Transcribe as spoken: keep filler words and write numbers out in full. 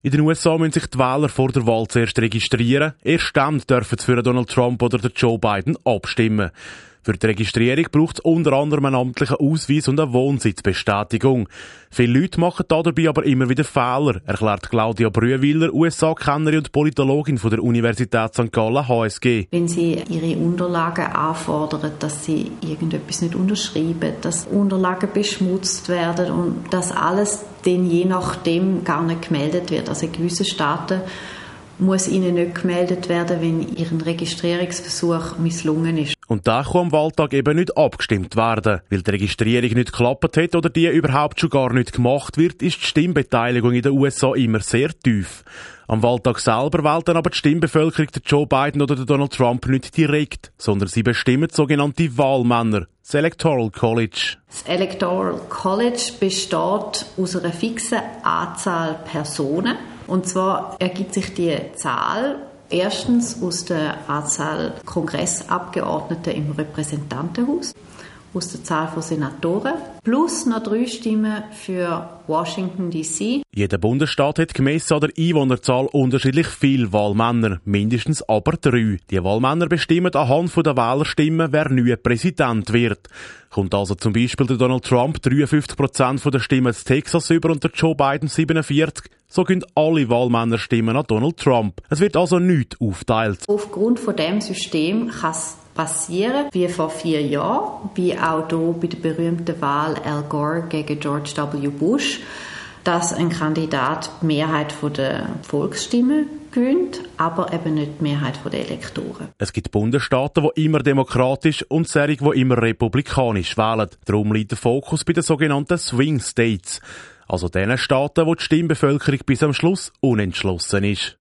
In den U S A müssen sich die Wähler vor der Wahl zuerst registrieren. Erst dann dürfen sie für Donald Trump oder Joe Biden abstimmen. Für die Registrierung braucht es unter anderem einen amtlichen Ausweis und eine Wohnsitzbestätigung. Viele Leute machen dabei aber immer wieder Fehler, erklärt Claudia Brühwiller, U S A-Kennerin und Politologin von der Universität Sankt Gallen H S G. Wenn sie ihre Unterlagen anfordern, dass sie irgendetwas nicht unterschreiben, dass Unterlagen beschmutzt werden und das alles dann je nachdem gar nicht gemeldet wird. Also in gewissen Staaten muss ihnen nicht gemeldet werden, wenn ihr Registrierungsversuch misslungen ist. Und da kann am Wahltag eben nicht abgestimmt werden. Weil die Registrierung nicht geklappt hat oder die überhaupt schon gar nicht gemacht wird, ist die Stimmbeteiligung in den U S A immer sehr tief. Am Wahltag selber wählt dann aber die Stimmbevölkerung den Joe Biden oder den Donald Trump nicht direkt, sondern sie bestimmen sogenannte Wahlmänner, das Electoral College. Das Electoral College besteht aus einer fixen Anzahl Personen. Und zwar ergibt sich die Zahl erstens aus der Anzahl Kongressabgeordneten im Repräsentantenhaus, aus der Zahl von Senatoren, plus noch drei Stimmen für Washington D C. Jeder Bundesstaat hat gemessen an der Einwohnerzahl unterschiedlich viele Wahlmänner, mindestens aber drei. Die Wahlmänner bestimmen anhand der Wählerstimmen, wer neuer Präsident wird. Kommt also zum Beispiel der Donald Trump dreiundfünfzig Prozent der Stimmen in Texas über und der Joe Biden siebenundvierzig, so gehen alle Wahlmänner Stimmen an Donald Trump. Es wird also nichts aufteilt. Aufgrund von diesem System kann es passieren, wie vor vier Jahren, wie auch hier bei der berühmten Wahl Al Gore gegen George W. Bush, dass ein Kandidat die Mehrheit der Volksstimmen gewinnt, aber eben nicht die Mehrheit der Elektoren. Es gibt Bundesstaaten, die immer demokratisch und solche, die immer republikanisch wählen. Darum liegt der Fokus bei den sogenannten Swing States, also den Staaten, wo die Stimmbevölkerung bis am Schluss unentschlossen ist.